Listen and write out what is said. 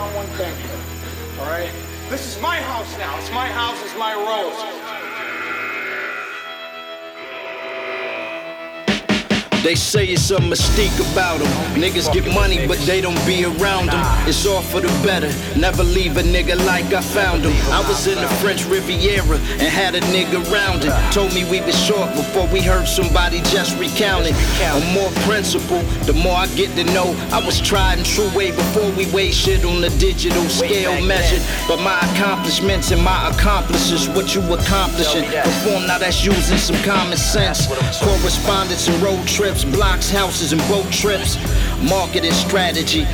on one thing, all right? This is my house now. It's my house, it's my rules. They say it's a mystique about them. Niggas get money, but they don't be around them. It's all for the better. Never leave a nigga like I found him. I was in the French Riviera and had a nigga rounding. Told me we was short before we heard somebody just recounting. I'm more principle, the more I get to know. I was tried and true way before we weigh shit on the digital scale measured. But my accomplishments and my accomplices, what you accomplishing. Perform, now that's using some common sense. Correspondence and road trips, blocks, houses, and boat trips. Marketing strategy,